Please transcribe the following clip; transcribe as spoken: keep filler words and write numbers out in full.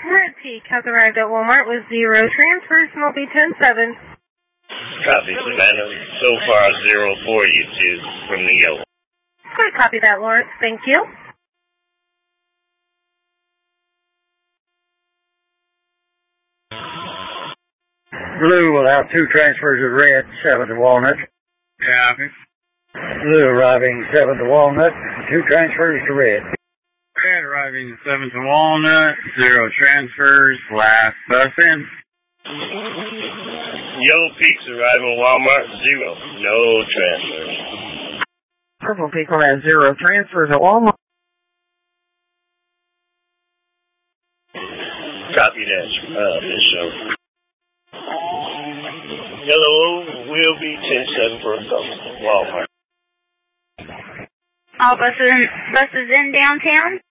Red Peak has arrived at Walmart with zero transfers and will be ten seven. Copy, Savannah. So far, zero for you two from the yellow. Good, copy that, Lawrence. Thank you. Blue will have two transfers of red, seven to Walnut. Copy. Blue arriving seven to Walnut, two transfers to red. Red arriving seven to Walnut, zero transfers, last bus in. Yellow Peaks arriving Walmart, zero. No transfers. Purple Peak will have zero transfers at Walmart. Copy that, uh, Bishop. Yellow will be ten seven for a couple. Walmart. All buses in, buses in downtown?